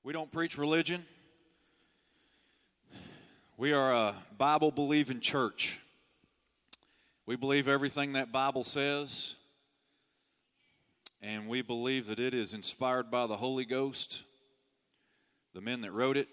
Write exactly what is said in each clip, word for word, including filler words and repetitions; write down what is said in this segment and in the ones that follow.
We don't preach religion. We are a Bible-believing church. We believe everything that Bible says, and we believe that it is inspired by the Holy Ghost, the men that wrote it.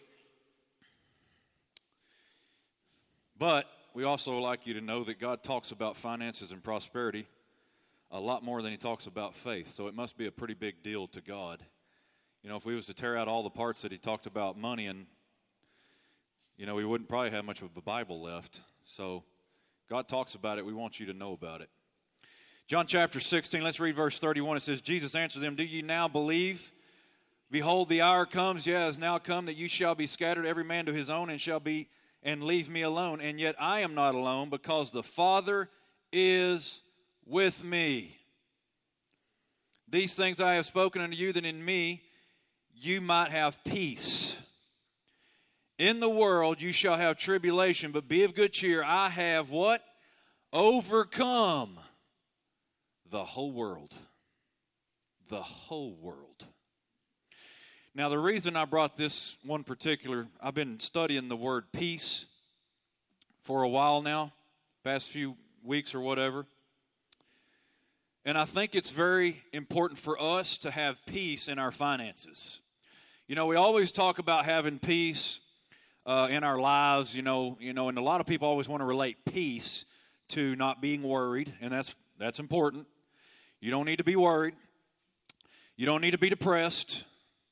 But we also like you to know that God talks about finances and prosperity a lot more than he talks about faith, so it must be a pretty big deal to God. You know, if we was to tear out all the parts that he talked about money, and, you know, we wouldn't probably have much of a Bible left. So God talks about it. We want you to know about it. John chapter sixteen, let's read verse thirty-one. It says, Jesus answered them, "Do ye now believe? Behold, the hour comes, yea, is now come, that you shall be scattered, every man to his own, and shall be, and leave me alone. And yet I am not alone, because the Father is with me. These things I have spoken unto you, that in me you might have peace. In the world you shall have tribulation, but be of good cheer. I have" what? "Overcome the whole world." The whole world. Now, the reason I brought this one particular, I've been studying the word peace for a while now, past few weeks or whatever. And I think it's very important for us to have peace in our finances. You know, we always talk about having peace uh, in our lives, you know, you know, and a lot of people always want to relate peace to not being worried, and that's that's important. You don't need to be worried. You don't need to be depressed.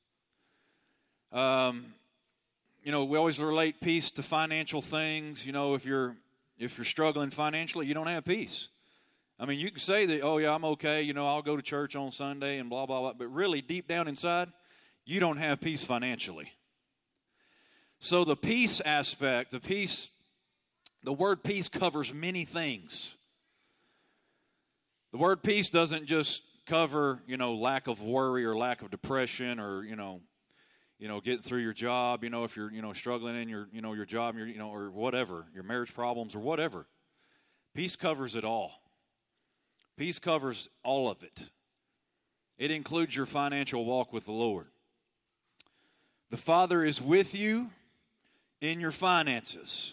Um, you know, we always relate peace to financial things. You know, if you're if you're struggling financially, you don't have peace. I mean, you can say that, oh, yeah, I'm okay, you know, I'll go to church on Sunday and blah, blah, blah. But really, deep down inside, you don't have peace financially. So the peace aspect, the peace, the word peace covers many things. The word peace doesn't just cover, you know, lack of worry or lack of depression or, you know, you know, getting through your job, you know, if you're, you know, struggling in your, you know, your job, your, you know, or whatever, your marriage problems or whatever. Peace covers it all. Peace covers all of it. It includes your financial walk with the Lord. The Father is with you in your finances.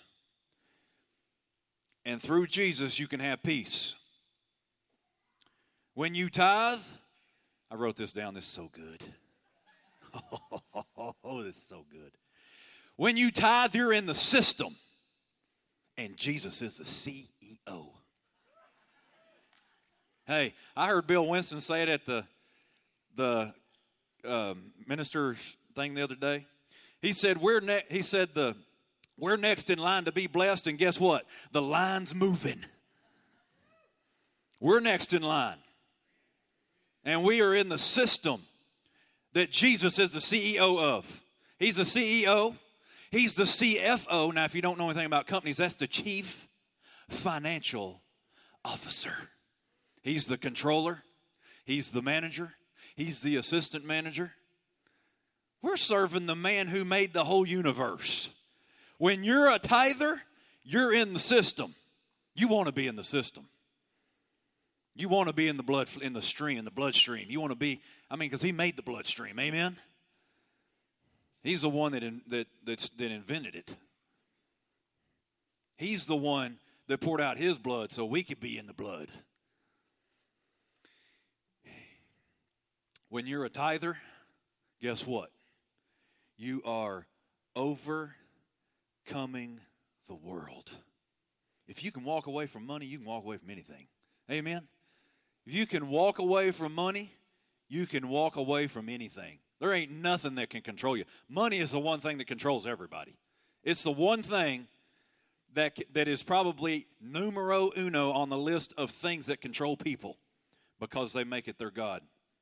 And through Jesus, you can have peace. When you tithe, I wrote this down, this is so good. Oh, this is so good. When you tithe, you're in the system. And Jesus is the C E O. Hey, I heard Bill Winston say it at the the um, minister's thing the other day. He said we're ne- he said the we're next in line to be blessed, and guess what? The line's moving. We're next in line, and we are in the system that Jesus is the C E O of. He's the C E O. He's the C F O. Now, if you don't know anything about companies, that's the Chief Financial Officer. He's the controller. He's the manager. He's the assistant manager. We're serving the man who made the whole universe. When you're a tither, you're in the system. You want to be in the system. You want to be in the blood, in the stream, in the bloodstream. You want to be, I mean, because he made the bloodstream. Amen? He's the one that, in, that, that's, that invented it. He's the one that poured out his blood so we could be in the blood. When you're a tither, guess what? You are overcoming the world. If you can walk away from money, you can walk away from anything. Amen? If you can walk away from money, you can walk away from anything. There ain't nothing that can control you. Money is the one thing that controls everybody. It's the one thing that that is probably numero uno on the list of things that control people because they make it their God.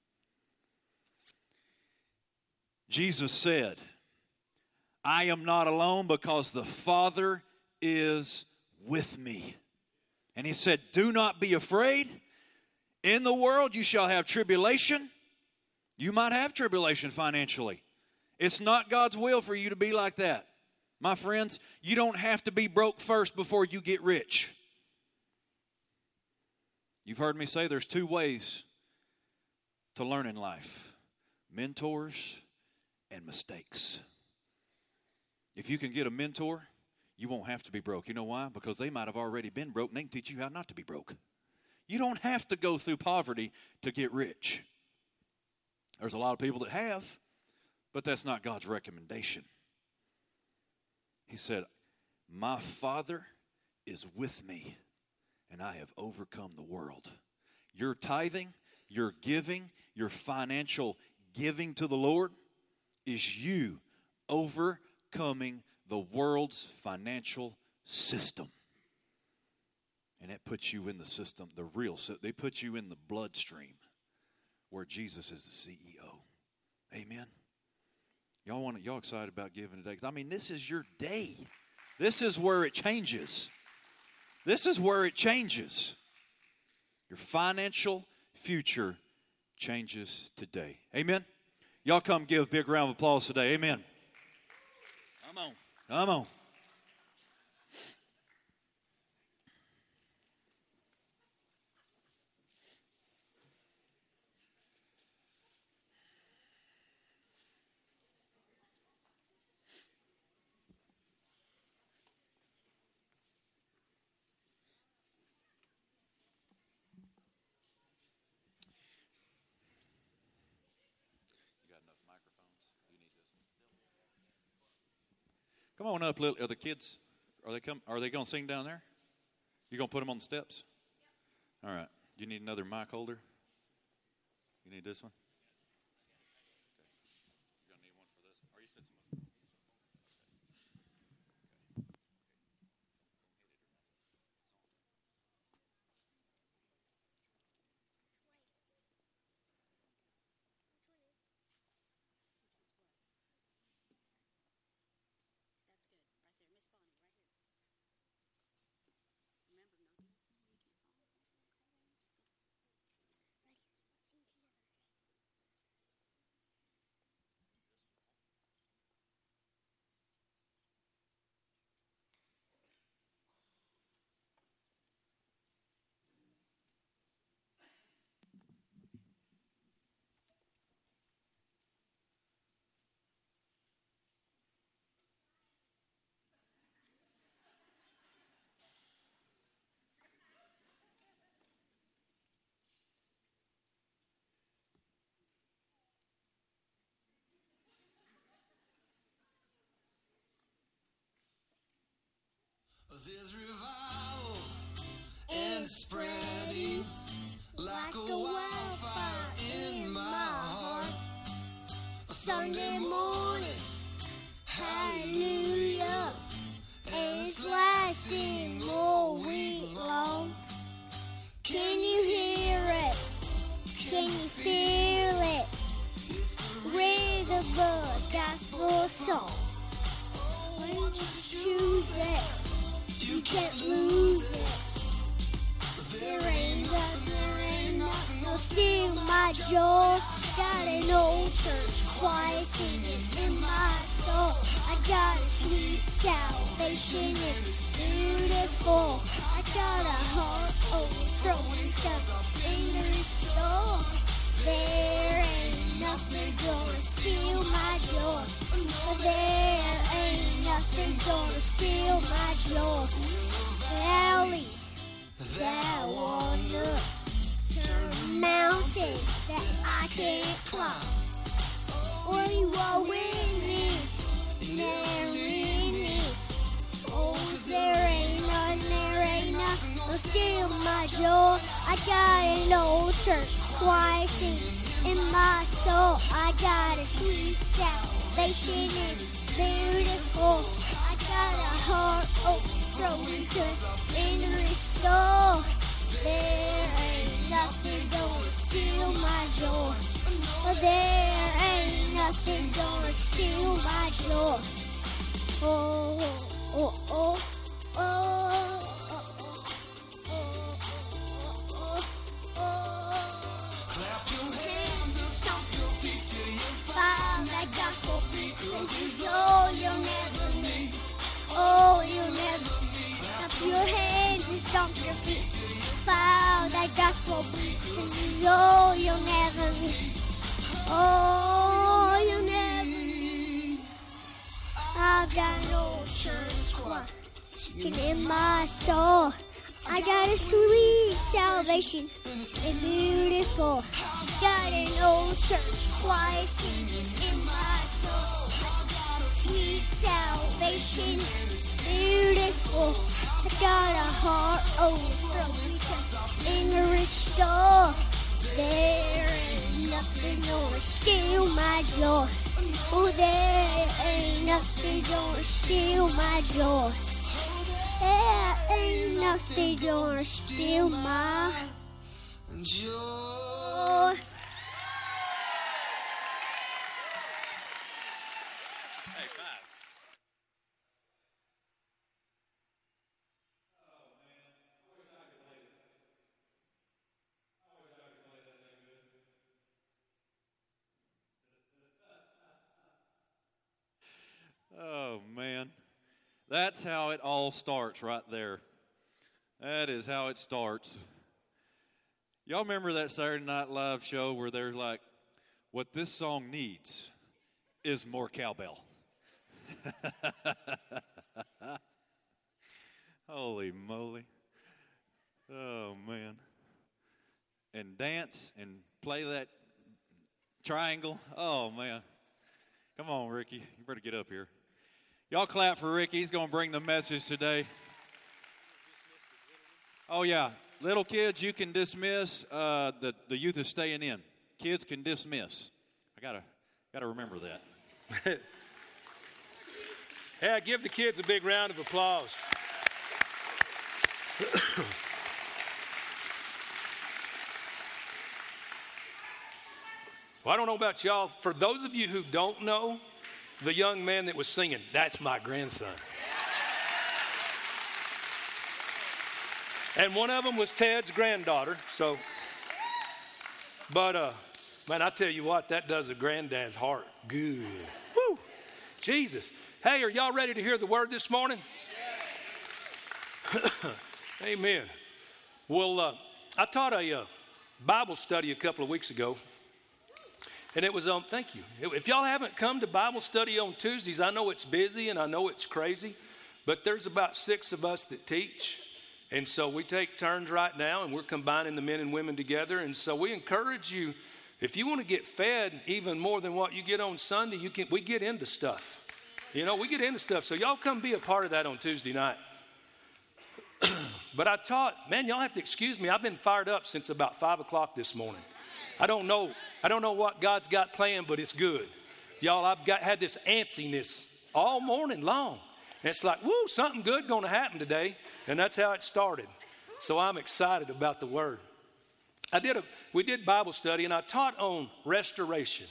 Jesus said, I am not alone because the Father is with me. And he said, do not be afraid. In the world you shall have tribulation. You might have tribulation financially. It's not God's will for you to be like that. My friends, you don't have to be broke first before you get rich. You've heard me say there's two ways to learn in life. Mentors and mistakes. If you can get a mentor, you won't have to be broke. You know why? Because they might have already been broke, and they can teach you how not to be broke. You don't have to go through poverty to get rich. There's a lot of people that have, but that's not God's recommendation. He said, my Father is with me, and I have overcome the world. Your tithing, your giving, your financial giving to the Lord is you overcoming the world's financial system. And that puts you in the system, the real system. They put you in the bloodstream where Jesus is the C E O. Amen. Y'all want to, y'all excited about giving today? Because I mean, this is your day. This is where it changes. This is where it changes. Your financial future changes today. Amen. Y'all come give a big round of applause today. Amen. Come on. Come on. Come on up, little. Are the kids? Are they come? Are they going to sing down there? You going to put them on the steps? All right. You need another mic holder. You need this one. Okay. You're going to need one for this. Or you said some. There's revival and it's spreading like a wildfire in my heart. A Sunday morning, hallelujah, and it's lasting all week long. Can you hear it? Can you feel it? Rhythm of a gospel song. When you choose it, you can't lose it. There ain't nothing, there ain't nothing gonna steal my joy. Got an old church choir singing in my soul. I got a sweet salvation and it's beautiful. I got a heart overflowing cause I'm in the store. There ain't nothing gonna steal my joy. There ain't nothing gonna steal my joy. Valleys that wander, turn mountains that I can't climb. Well, you are with me, never leave me. Oh, 'cause there ain't nothing, there ain't nothing gonna steal my joy. I got an old church choir singing in my soul. I got a sweet salvation and it's beautiful. I got a heart overflowing cause in restore. There ain't nothing gonna steal my joy. There ain't nothing gonna steal my joy. Oh, oh, oh, oh, oh, oh, oh, oh. Clap your hands and stomp your feet till you find that gospel beat. 'Cause it's all you'll never need. Oh, you'll never need. Clap your hands and stomp your feet till you find that gospel beat. 'Cause it's all you'll never need. Oh, you'll never need. And in my soul, I got a sweet salvation. It's beautiful. Got an old church choir singing in my soul. I got a sweet salvation. Beautiful. I got a heart overflowing in the restore. There ain't nothing gonna steal my joy. Oh, there ain't nothing gonna steal my joy. There ain't nothing gonna steal my joy. Hey, five. Oh, man. That's how it all starts right there. That is how it starts. Y'all remember that Saturday Night Live show where they're like, what this song needs is more cowbell. Holy moly. Oh, man. And dance and play that triangle. Oh, man. Come on, Ricky. You better get up here. Y'all clap for Ricky. He's going to bring the message today. Oh, yeah. Little kids, you can dismiss. Uh, the, the youth is staying in. Kids can dismiss. I got to gotta remember that. Yeah, give the kids a big round of applause. Well, I don't know about y'all. For those of you who don't know, the young man that was singing, that's my grandson. And one of them was Ted's granddaughter. So, but, uh, man, I tell you what, that does a granddad's heart good. Woo! Jesus. Hey, are y'all ready to hear the word this morning? Amen. Well, uh, I taught a uh, Bible study a couple of weeks ago. And it was on, um, thank you. If y'all haven't come to Bible study on Tuesdays, I know it's busy and I know it's crazy, but there's about six of us that teach. And so we take turns right now and we're combining the men and women together. And so we encourage you, if you want to get fed even more than what you get on Sunday, you can. We get into stuff. You know, we get into stuff. So y'all come be a part of that on Tuesday night. But I taught, man, y'all have to excuse me. I've been fired up since about five o'clock this morning. I don't know. I don't know what God's got planned, but it's good. Y'all, I've got had this antsiness all morning long. And it's like, woo, something good going to happen today. And that's how it started. So I'm excited about the word. I did a, we did Bible study, and I taught on restoration.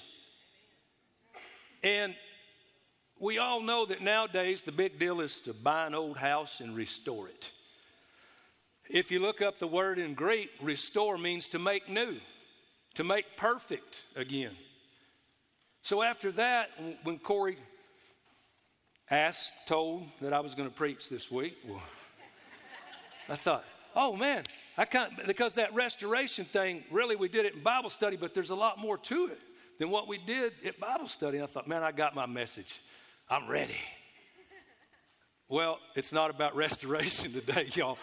And we all know that nowadays the big deal is to buy an old house and restore it. If you look up the word in Greek, restore means to make new. To make perfect again. So after that, when Corey asked, told that I was going to preach this week, well, I thought, oh man, I can't, because that restoration thing, really we did it in Bible study, but there's a lot more to it than what we did at Bible study. And I thought, man, I got my message. I'm ready. Well, it's not about restoration today, y'all.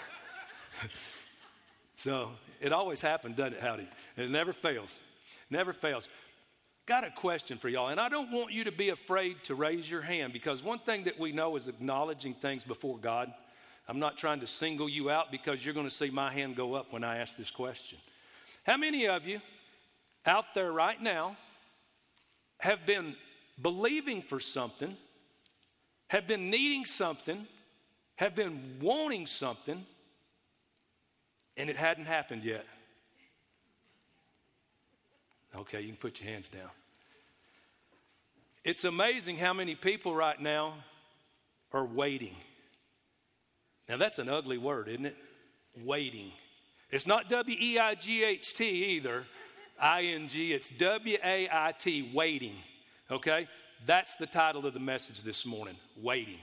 So it always happens, doesn't it, Howdy? It never fails. Never fails. Got a question for y'all, and I don't want you to be afraid to raise your hand, because one thing that we know is acknowledging things before God. I'm not trying to single you out, because you're going to see my hand go up when I ask this question. How many of you out there right now have been believing for something, have been needing something, have been wanting something, and it hadn't happened yet? Okay, you can put your hands down. It's amazing how many people right now are waiting. Now, that's an ugly word, isn't it? Waiting. It's not W E I G H T either, I N G. It's W A I T, waiting. Okay? That's the title of the message this morning, waiting.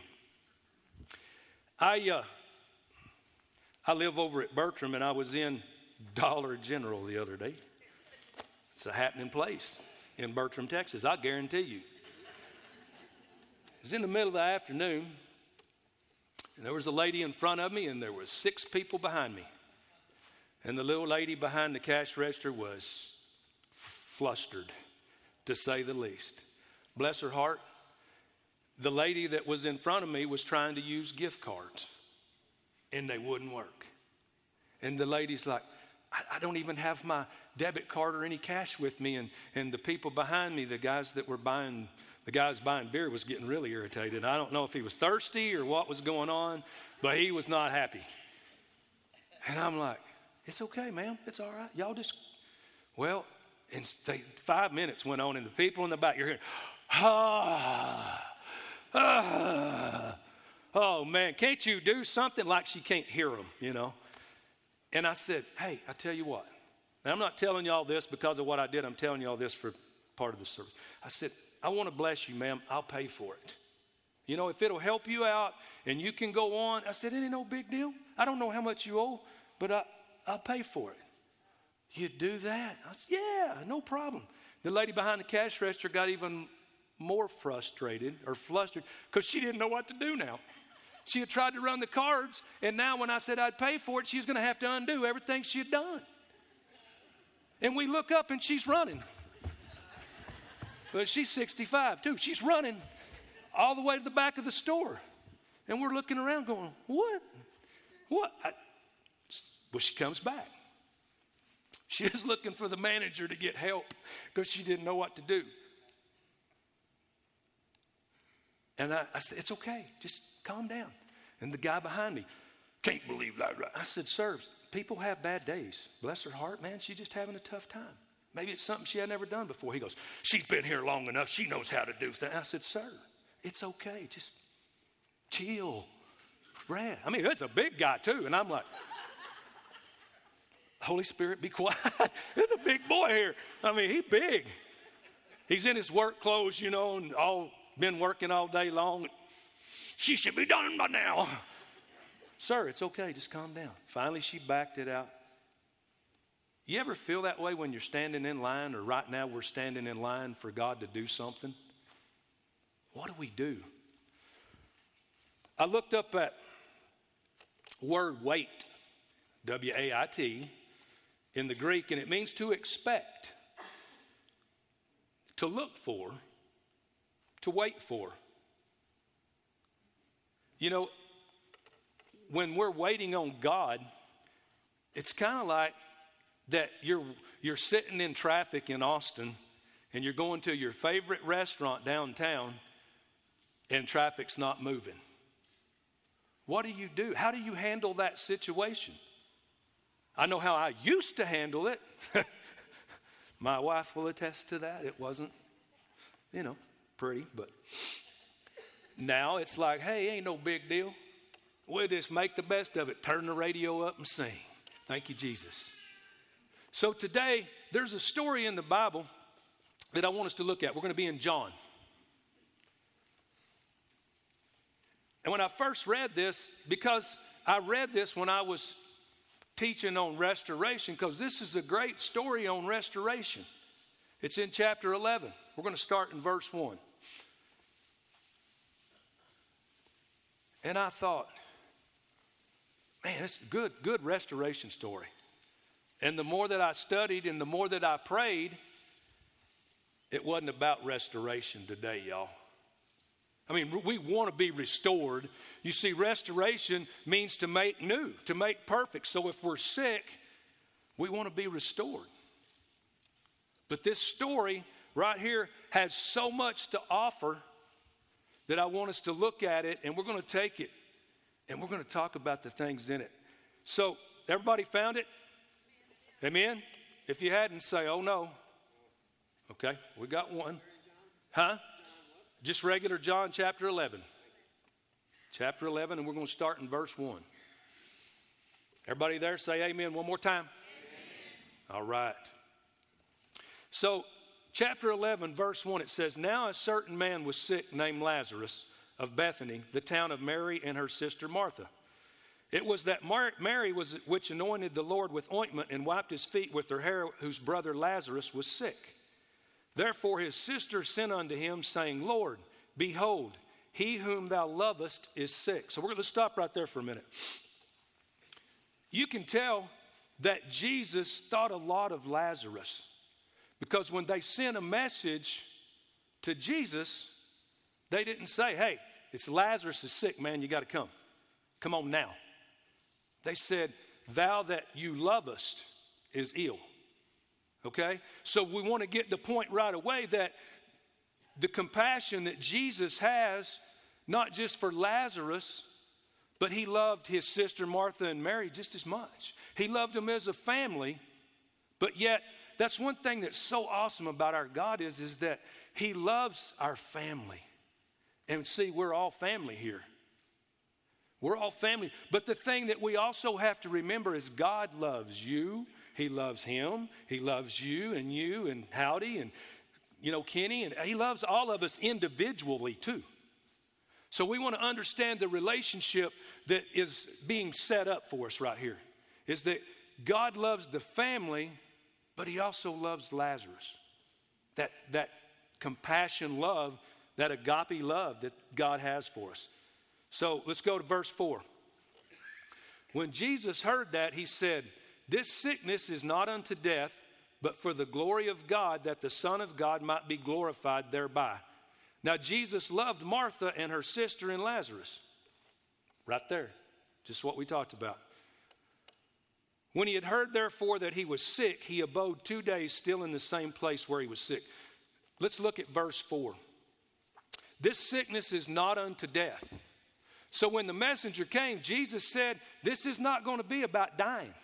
I, uh, I live over at Bertram, and I was in Dollar General the other day. It's a happening place in Bertram, Texas, I guarantee you. It's in the middle of the afternoon, And there was a lady in front of me, and there was six people behind me. And the little lady behind the cash register was flustered, to say the least. Bless her heart. The lady that was in front of me was trying to use gift cards, and they wouldn't work. And the lady's like, I, I don't even have my debit card or any cash with me. And, and the people behind me, the guys that were buying, the guys buying beer was getting really irritated. I don't know if he was thirsty or what was going on, but he was not happy. And I'm like, it's okay, ma'am. It's all right. Y'all just, well, and they, five minutes went on, and the people in the back, you're hearing, ah, ah. Oh, man, can't you do something? Like she can't hear them, you know. And I said, hey, I tell you what. And I'm not telling y'all this because of what I did. I'm telling y'all this for part of the service. I said, I want to bless you, ma'am. I'll pay for it. You know, if it'll help you out and you can go on. I said, it ain't no big deal. I don't know how much you owe, but I, I'll pay for it. You do that? I said, yeah, no problem. The lady behind the cash register got even more frustrated or flustered because she didn't know what to do now. She had tried to run the cards, and now when I said I'd pay for it, she was going to have to undo everything she had done. And we look up, and she's running. But she's sixty-five, too. She's running all the way to the back of the store. And we're looking around going, what? What? I, well, she comes back. She was looking for the manager to get help because she didn't know what to do. And I, I said, it's okay. Just calm down. And the guy behind me, can't believe that. I said, sir, people have bad days. Bless her heart, man. She's just having a tough time. Maybe it's something she had never done before. He goes, she's been here long enough. She knows how to do things. I said, sir, it's okay. Just chill. Brad. I mean, that's a big guy, too. And I'm like, Holy Spirit, be quiet. There's a big boy here. I mean, he's big. He's in his work clothes, you know, and all been working all day long. She should be done by now. Sir, it's okay. Just calm down. Finally, she backed it out. You ever feel that way when you're standing in line, or right now we're standing in line for God to do something? What do we do? I looked up that word wait, W A I T, in the Greek, and it means to expect, to look for, to wait for. You know, when we're waiting on God, it's kind of like that you're you're sitting in traffic in Austin and you're going to your favorite restaurant downtown and traffic's not moving. What do you do? How do you handle that situation? I know how I used to handle it. My wife will attest to that. It wasn't, you know, pretty, but now it's like, hey, ain't no big deal. We'll just make the best of it. Turn the radio up and sing. Thank you, Jesus. So today, there's a story in the Bible that I want us to look at. We're going to be in John. And when I first read this, because I read this when I was teaching on restoration, because this is a great story on restoration. It's in chapter eleven. We're going to start in verse one. And I thought, man, it's a good, good restoration story. And the more that I studied and the more that I prayed, it wasn't about restoration today, y'all. I mean, we want to be restored. You see, restoration means to make new, to make perfect. So if we're sick, we want to be restored. But this story right here has so much to offer that I want us to look at it, and we're going to take it, and we're going to talk about the things in it. So, everybody found it? Amen? If you hadn't, say, oh no. Okay, we got one. Huh? Just regular John chapter eleven. Chapter eleven, and we're going to start in verse one. Everybody there, say amen one more time. Amen. All right. So, chapter eleven, verse one, it says, now a certain man was sick named Lazarus of Bethany, the town of Mary and her sister Martha. It was that Mar- Mary was which anointed the Lord with ointment and wiped his feet with her hair, whose brother Lazarus was sick. Therefore his sister sent unto him, saying, Lord, behold, he whom thou lovest is sick. So we're going to stop right there for a minute. You can tell that Jesus thought a lot of Lazarus, because when they sent a message to Jesus, they didn't say, hey, it's Lazarus is sick, man, you got to come. Come on now. They said, thou that you lovest is ill. Okay? So we want to get the point right away that the compassion that Jesus has, not just for Lazarus, but he loved his sister Martha and Mary just as much. He loved them as a family, but yet that's one thing that's so awesome about our God is, is that he loves our family. And see, we're all family here. We're all family. But the thing that we also have to remember is God loves you. He loves him. He loves you and you and Howdy and, you know, Kenny. And he loves all of us individually too. So we want to understand the relationship that is being set up for us right here. Is that God loves the family, but he also loves Lazarus. That, that compassion love, that agape love that God has for us. So let's go to verse four. When Jesus heard that, he said, this sickness is not unto death, but for the glory of God, that the Son of God might be glorified thereby. Now Jesus loved Martha and her sister and Lazarus. Right there, just what we talked about. When he had heard therefore that he was sick, he abode two days still in the same place where he was sick. Let's look at verse four. This sickness is not unto death. So when the messenger came, Jesus said, this is not going to be about dying.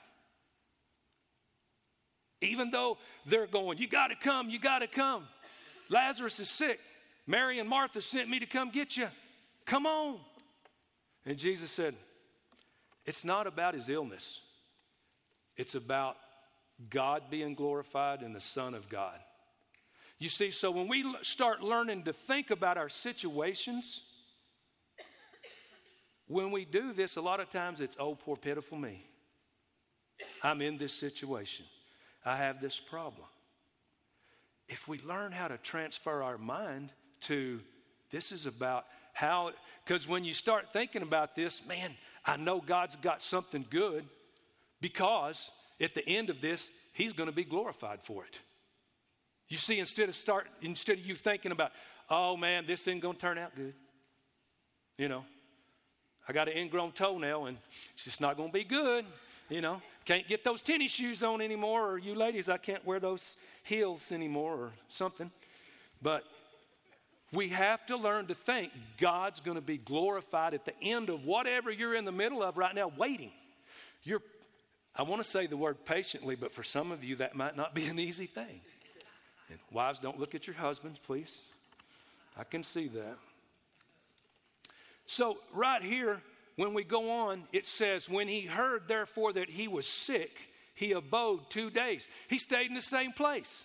Even though they're going, you got to come, you got to come. Lazarus is sick. Mary and Martha sent me to come get you. Come on. And Jesus said, it's not about his illness. It's about God being glorified and the Son of God. You see, so when we start learning to think about our situations, when we do this, a lot of times it's, oh, poor pitiful me. I'm in this situation. I have this problem. If we learn how to transfer our mind to this is about how, because when you start thinking about this, man, I know God's got something good, because at the end of this, he's going to be glorified for it. You see, instead of start, instead of you thinking about, oh man, this isn't going to turn out good. You know, I got an ingrown toenail and it's just not going to be good. You know, can't get those tennis shoes on anymore, or you ladies, I can't wear those heels anymore or something. But we have to learn to think God's going to be glorified at the end of whatever you're in the middle of right now, waiting. You're, I want to say the word patiently, but for some of you that might not be an easy thing. And wives, don't look at your husbands, please. I can see that. So right here, when we go on, it says, when he heard therefore that he was sick, he abode two days. He stayed in the same place.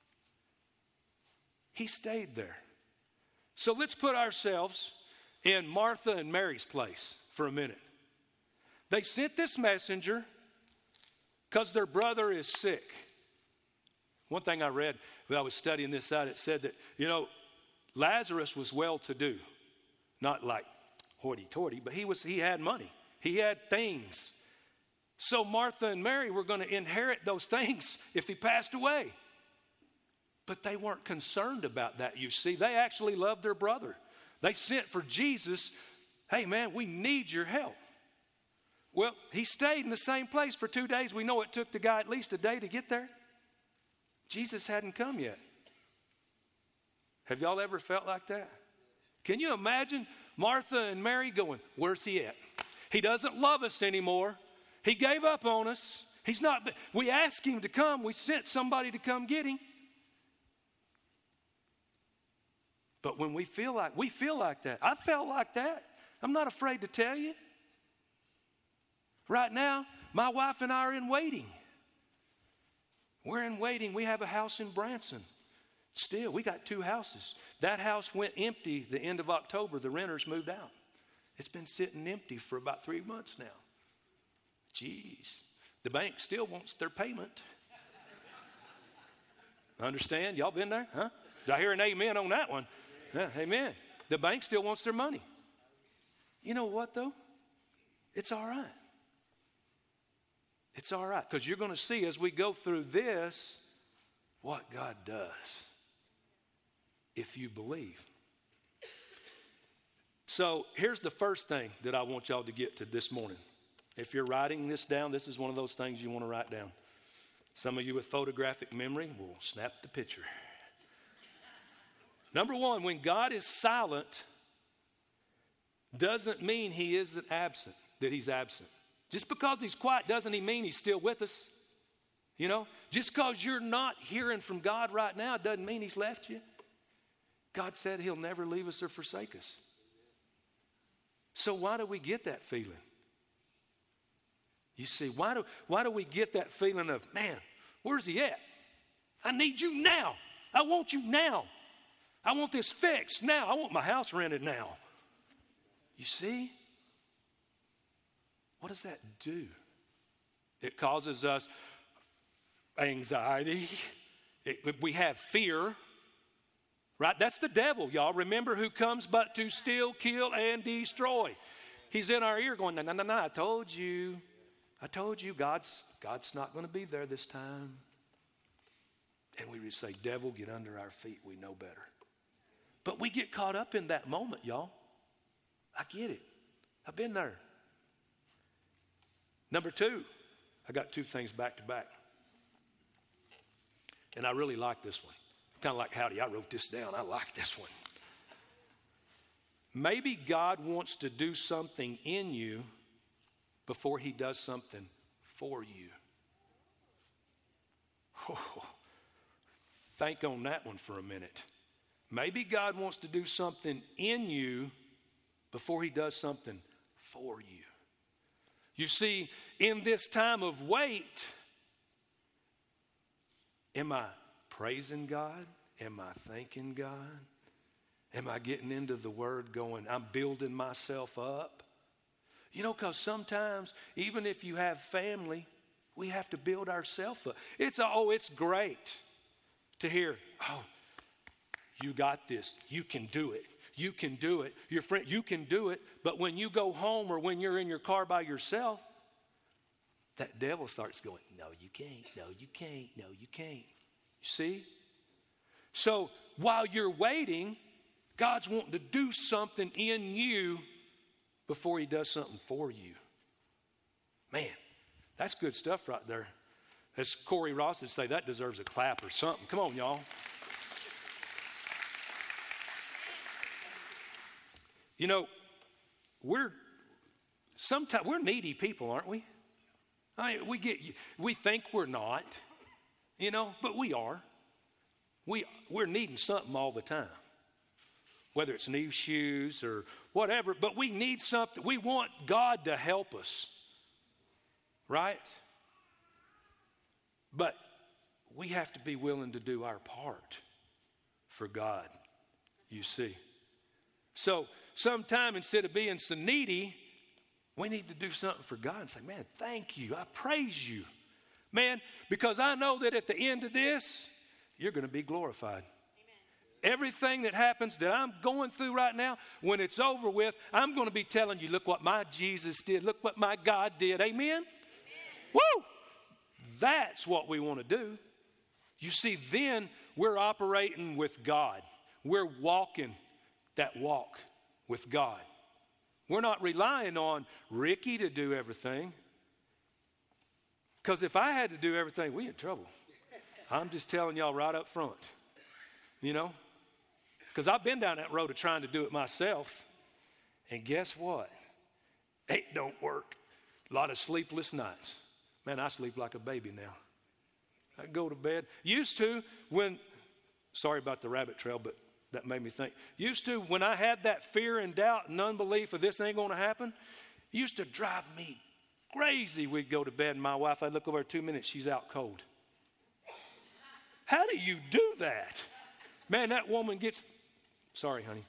He stayed there. So let's put ourselves in Martha and Mary's place for a minute. They sent this messenger because their brother is sick. One thing I read when I was studying this out, it said that, you know, Lazarus was well-to-do. Not like hoity-toity, but he was he had money. He had things. So Martha and Mary were going to inherit those things if he passed away. But they weren't concerned about that, you see. They actually loved their brother. They sent for Jesus. Hey, man, we need your help. Well, he stayed in the same place for two days. We know it took the guy at least a day to get there. Jesus hadn't come yet. Have y'all ever felt like that? Can you imagine Martha and Mary going, where's he at? He doesn't love us anymore. He gave up on us. He's not, we asked him to come. We sent somebody to come get him. But when we feel like, we feel like that. I felt like that. I'm not afraid to tell you. Right now, my wife and I are in waiting. We're in waiting. We have a house in Branson. Still, we got two houses. That house went empty the end of October. The renters moved out. It's been sitting empty for about three months now. Jeez. The bank still wants their payment. Understand? Y'all been there? Huh? Did I hear an amen on that one? Yeah, amen. The bank still wants their money. You know what, though? It's all right. It's all right, because you're going to see as we go through this what God does if you believe. So here's the first thing that I want y'all to get to this morning. If you're writing this down, this is one of those things you want to write down. Some of you with photographic memory will snap the picture. Number one, when God is silent, doesn't mean he isn't absent, that he's absent. Just because he's quiet doesn't mean he's still with us. You know, just because you're not hearing from God right now doesn't mean he's left you. God said he'll never leave us or forsake us. So why do we get that feeling? You see, why do, why do we get that feeling of, man, where's he at? I need you now. I want you now. I want this fixed now. I want my house rented now. You see? What does that do? It causes us anxiety. It, we have fear. Right? That's the devil, y'all. Remember, who comes but to steal, kill, and destroy. He's in our ear going, no, no, no, no, I told you. I told you God's, God's not going to be there this time. And we would say, devil, get under our feet. We know better. But we get caught up in that moment, y'all. I get it. I've been there. Number two, I got two things back to back. And I really like this one. Kind of like Howdy, I wrote this down. I like this one. Maybe God wants to do something in you before he does something for you. Oh, think on that one for a minute. Maybe God wants to do something in you before he does something for you. You see, in this time of wait, am I praising God? Am I thanking God? Am I getting into the word going, I'm building myself up? You know, because sometimes, even if you have family, we have to build ourselves up. It's, oh, it's great to hear, oh, you got this. You can do it. You can do it. Your friend, you can do it. But when you go home or when you're in your car by yourself, that devil starts going, no, you can't. No, you can't. No, you can't. You see? So while you're waiting, God's wanting to do something in you before he does something for you. Man, that's good stuff right there. As Corey Ross would say, that deserves a clap or something. Come on, y'all. You know, we're sometimes we're needy people, aren't we? I mean, we get we think we're not, you know, but we are. We we're needing something all the time. Whether it's new shoes or whatever, but we need something. We want God to help us. Right? But we have to be willing to do our part for God, you see. So sometime instead of being so needy, we need to do something for God and say, man, thank you. I praise you. Man, because I know that at the end of this, you're going to be glorified. Amen. Everything that happens that I'm going through right now, when it's over with, I'm going to be telling you, look what my Jesus did. Look what my God did. Amen? Amen. Woo! That's what we want to do. You see, then we're operating with God. We're walking that walk with God. We're not relying on Ricky to do everything. Because if I had to do everything, we in trouble. I'm just telling y'all right up front. You know? Because I've been down that road of trying to do it myself. And guess what? It don't work. A lot of sleepless nights. Man, I sleep like a baby now. I go to bed. Used to when, sorry about the rabbit trail, but that made me think. Used to when I had that fear and doubt and unbelief of this ain't going to happen, used to drive me crazy. We'd go to bed and my wife, I'd look over her two minutes, she's out cold. How do you do that? Man, that woman gets, sorry, honey.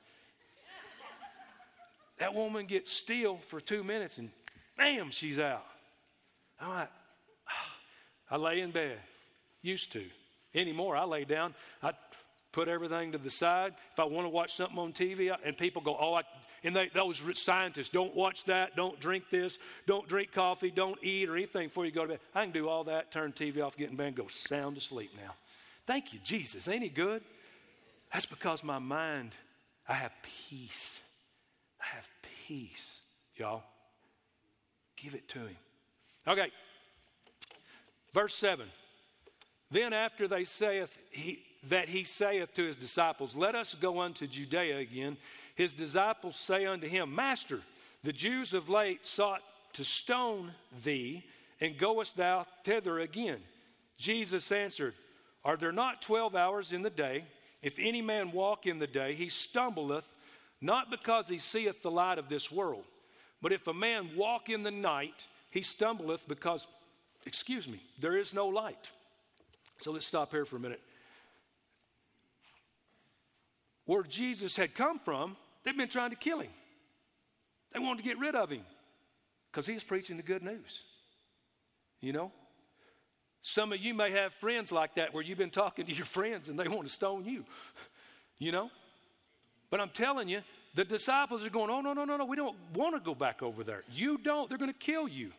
That woman gets still for two minutes and bam, she's out. I'm like, I lay in bed. Used to. Anymore, I lay down. I put everything to the side. If I want to watch something on T V, and people go, oh, I, and they, those scientists, don't watch that, don't drink this, don't drink coffee, don't eat or anything before you go to bed. I can do all that, turn T V off, get in bed, and go sound asleep now. Thank you, Jesus. Ain't he good? That's because my mind, I have peace. I have peace, y'all. Give it to him. Okay. Verse seven. Then after they saith he, that he saith to his disciples, let us go unto Judea again. His disciples say unto him, Master, the Jews of late sought to stone thee, and goest thou thither again? Jesus answered, Are there not twelve hours in the day? If any man walk in the day, he stumbleth, not because he seeth the light of this world. But if a man walk in the night, he stumbleth because, excuse me, there is no light. So let's stop here for a minute. Where Jesus had come from, they've been trying to kill him. They wanted to get rid of him because he was preaching the good news. You know? Some of you may have friends like that where you've been talking to your friends and they want to stone you. You know? But I'm telling you, the disciples are going, oh, no, no, no, no, we don't want to go back over there. You don't. They're going to kill you.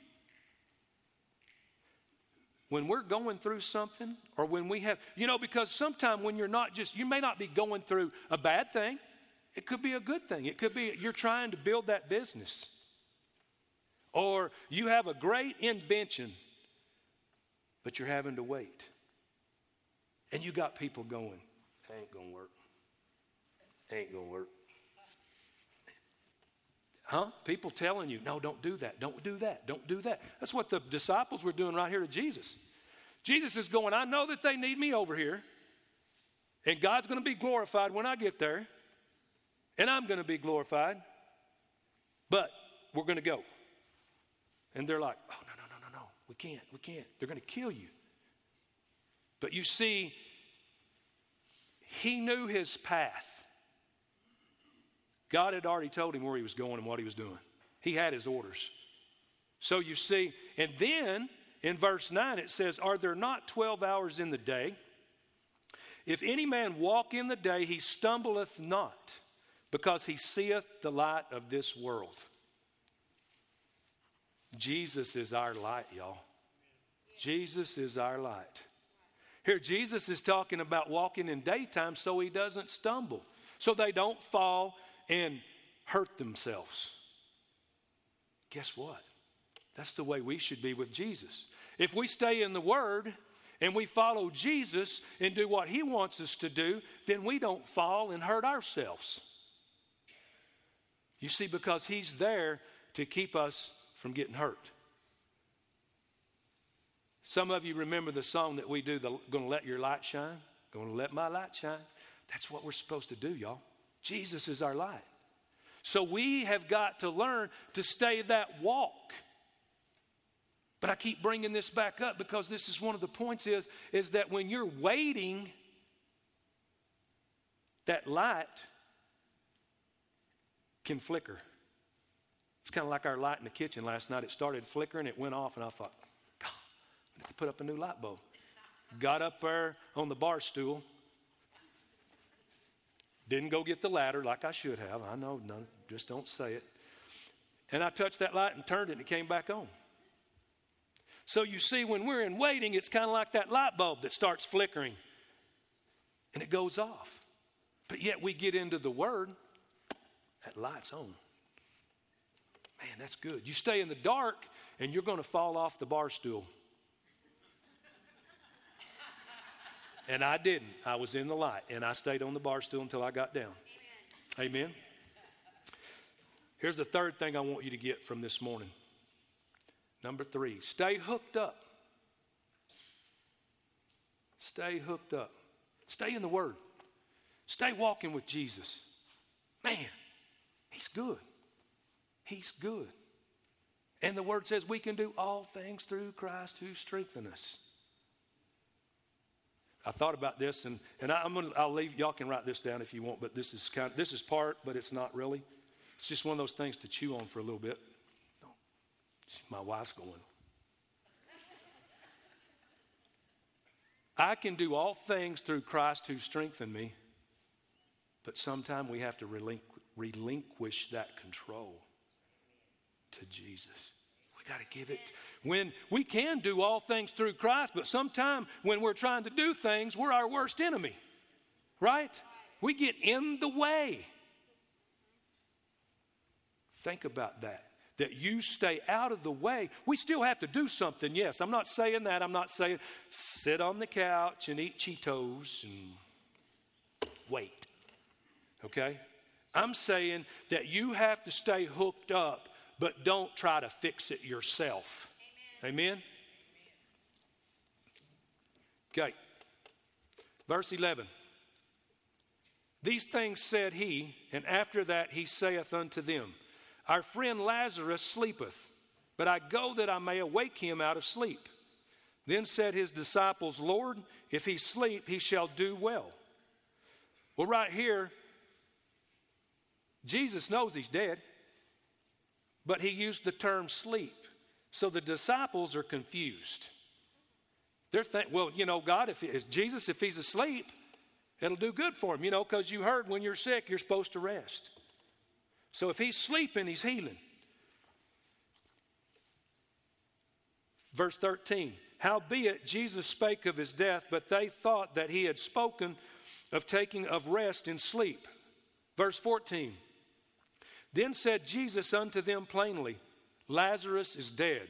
When we're going through something, or when we have, you know, because sometimes when you're not just, you may not be going through a bad thing. It could be a good thing. It could be you're trying to build that business. Or you have a great invention, but you're having to wait. And you got people going, ain't going to work. Ain't going to work. Huh? People telling you, no, don't do that. Don't do that. Don't do that. That's what the disciples were doing right here to Jesus. Jesus is going, I know that they need me over here. And God's going to be glorified when I get there. And I'm going to be glorified. But we're going to go. And they're like, oh, no, no, no, no, no. We can't. We can't. They're going to kill you. But you see, he knew his path. God had already told him where he was going and what he was doing. He had his orders. So you see, and then in verse nine it says, Are there not twelve hours in the day? If any man walk in the day, he stumbleth not, because he seeth the light of this world. Jesus is our light, y'all. Jesus is our light. Here, Jesus is talking about walking in daytime so he doesn't stumble, so they don't fall and hurt themselves. Guess what? That's the way we should be with Jesus. If we stay in the Word and we follow Jesus and do what he wants us to do, then we don't fall and hurt ourselves. You see, because he's there to keep us from getting hurt. Some of you remember the song that we do, the Gonna Let Your Light Shine? Gonna let my light shine. That's what we're supposed to do, y'all. Jesus is our light. So we have got to learn to stay that walk. But I keep bringing this back up because this is one of the points is, is that when you're waiting, that light can flicker. It's kind of like our light in the kitchen last night. It started flickering, it went off, and I thought, God, I have to put up a new light bulb. Got up there on the bar stool. Didn't go get the ladder like I should have. I know, no, just don't say it. And I touched that light and turned it and it came back on. So you see, when we're in waiting, it's kind of like that light bulb that starts flickering and it goes off. But yet we get into the Word, that light's on. Man, that's good. You stay in the dark and you're going to fall off the bar stool. And I didn't. I was in the light, and I stayed on the bar stool until I got down. Amen. Amen. Here's the third thing I want you to get from this morning. Number three, stay hooked up. Stay hooked up. Stay in the Word. Stay walking with Jesus. Man, he's good. He's good. And the Word says we can do all things through Christ who strengthens us. I thought about this, and, and I, I'm gonna, I'll leave, y'all can write this down if you want, but this is kind of, this is part, but it's not really. It's just one of those things to chew on for a little bit. My wife's going. I can do all things through Christ who strengthens me. But sometimes we have to relinqu- relinquish that control to Jesus. We got to give it. When we can do all things through Christ, but sometimes when we're trying to do things, we're our worst enemy. Right? We get in the way. Think about that. That you stay out of the way. We still have to do something, yes. I'm not saying that. I'm not saying sit on the couch and eat Cheetos and wait. Okay? I'm saying that you have to stay hooked up, but don't try to fix it yourself. Amen? Okay. Verse eleven. These things said he, and after that he saith unto them, Our friend Lazarus sleepeth, but I go that I may awake him out of sleep. Then said his disciples, Lord, if he sleep, he shall do well. Well, right here, Jesus knows he's dead, but he used the term sleep. So the disciples are confused. They're thinking, well, you know, God, if it's Jesus, if he's asleep, it'll do good for him, you know, because you heard when you're sick, you're supposed to rest. So if he's sleeping, he's healing. Verse thirteen, howbeit Jesus spake of his death, but they thought that he had spoken of taking of rest in sleep. Verse fourteen, then said Jesus unto them plainly, Lazarus is dead.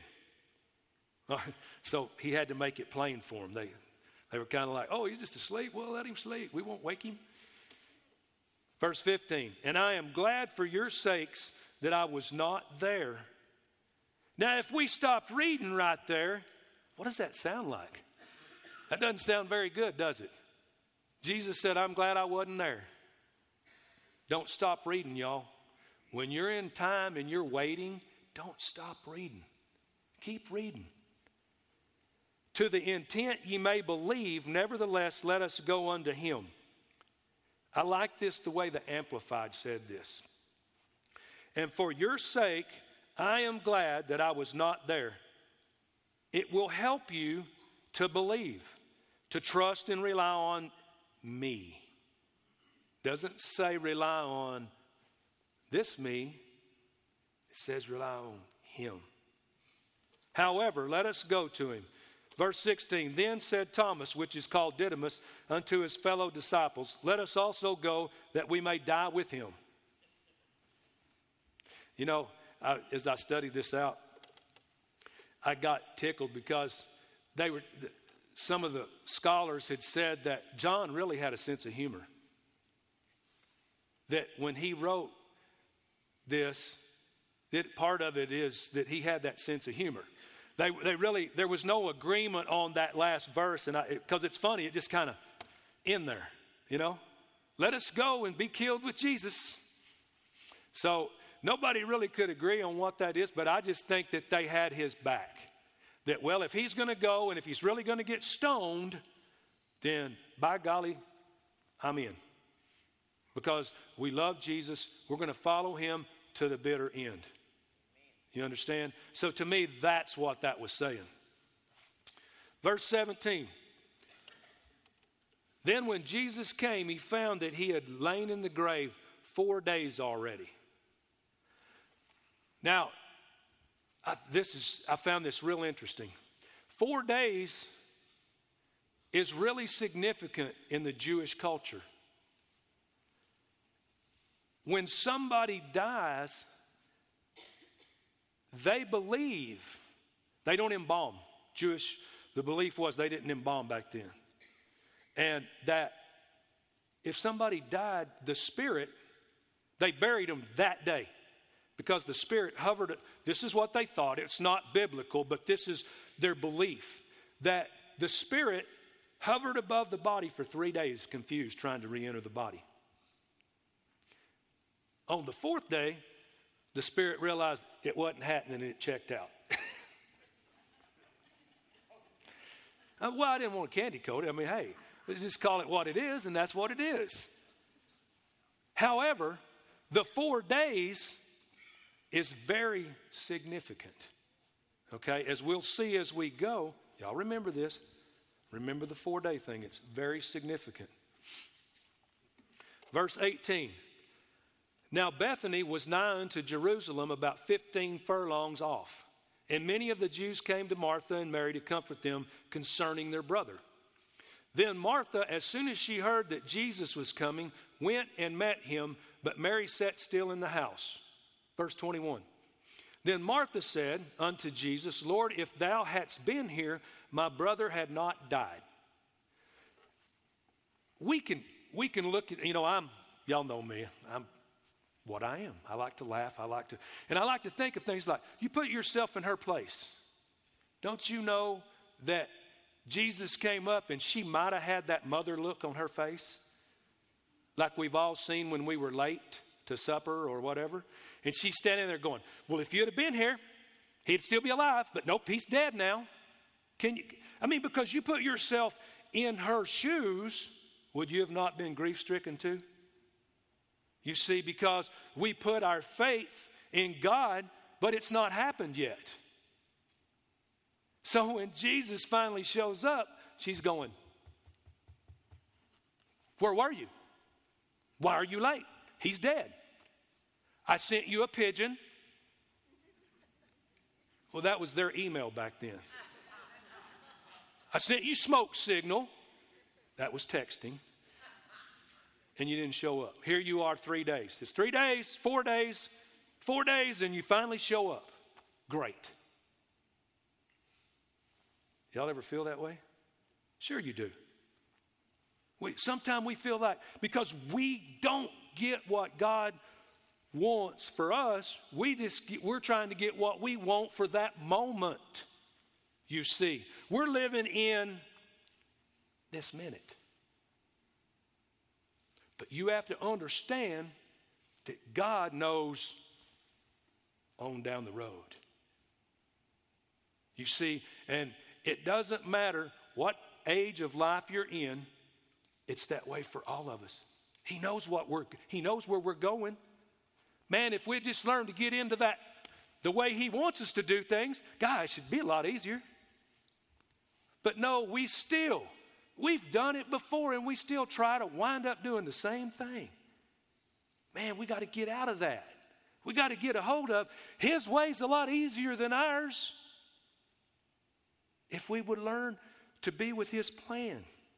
So he had to make it plain for them. They, they were kind of like, oh, he's just asleep. Well, let him sleep. We won't wake him. Verse fifteen, and I am glad for your sakes that I was not there. Now, if we stopped reading right there, what does that sound like? That doesn't sound very good, does it? Jesus said, I'm glad I wasn't there. Don't stop reading, y'all. When you're in time and you're waiting, don't stop reading. Keep reading. To the intent ye may believe, nevertheless, let us go unto him. I like this the way the Amplified said this. And for your sake, I am glad that I was not there. It will help you to believe, to trust and rely on me. Doesn't say rely on this me. It says rely on him. However, let us go to him. Verse sixteen, then said Thomas, which is called Didymus, unto his fellow disciples, let us also go that we may die with him. You know, I, as I studied this out, I got tickled because they were, some of the scholars had said that John really had a sense of humor. That when he wrote this, that part of it is that he had that sense of humor. They, they really, there was no agreement on that last verse, and because it, it's funny, it just kind of in there, you know. Let us go and be killed with Jesus. So nobody really could agree on what that is, but I just think that they had his back. That, well, if he's going to go and if he's really going to get stoned, then by golly, I'm in. Because we love Jesus, we're going to follow him to the bitter end. You understand? So to me, that's what that was saying. Verse seventeen. Then when Jesus came, he found that he had lain in the grave four days already. Now, I, this is, I found this real interesting. Four days is really significant in the Jewish culture. When somebody dies, they believe, they don't embalm. Jewish, the belief was they didn't embalm back then. And that if somebody died, the spirit, they buried them that day. Because the spirit hovered, this is what they thought. It's not biblical, but this is their belief. That the spirit hovered above the body for three days, confused, trying to re-enter the body. On the fourth day, the spirit realized it wasn't happening and it checked out. Well, I didn't want to candy coat it. I mean, hey, let's just call it what it is, and that's what it is. However, the four days is very significant. Okay, as we'll see as we go, y'all remember this. Remember the four-day thing. It's very significant. verse eighteen. Now Bethany was nigh unto Jerusalem, about fifteen furlongs off. And many of the Jews came to Martha and Mary to comfort them concerning their brother. Then Martha, as soon as she heard that Jesus was coming, went and met him, but Mary sat still in the house. Verse twenty-one. Then Martha said unto Jesus, Lord, if thou hadst been here, my brother had not died. We can, we can look at, you know, I'm, y'all know me, I'm what I am. I like to laugh, I like to, and I like to think of things like, you put yourself in her place. Don't you know that Jesus came up and she might have had that mother look on her face? Like we've all seen when we were late to supper or whatever. And she's standing there going, well, if you'd have been here, he'd still be alive. But nope, he's dead now. Can you? I mean, because you put yourself in her shoes, would you have not been grief-stricken too? You see, because we put our faith in God, but it's not happened yet. So when Jesus finally shows up, she's going, where were you? Why are you late? He's dead. I sent you a pigeon. Well, that was their email back then. I sent you smoke signal. That was texting. And you didn't show up. Here you are three days. It's three days, four days, four days, and you finally show up. Great. Y'all ever feel that way? Sure you do. We, sometimes we feel like because we don't get what God wants for us, we just get, we're trying to get what we want for that moment. You see, we're living in this minute. But you have to understand that God knows on down the road. You see, and it doesn't matter what age of life you're in, it's that way for all of us. He knows what we're, he knows where we're going. Man, if we just learn to get into that, the way he wants us to do things, guys, it'd be a lot easier. But no, we still, we've done it before and we still try to wind up doing the same thing. Man, we got to get out of that. We got to get a hold of his way's a lot easier than ours. If we would learn to be with his plan.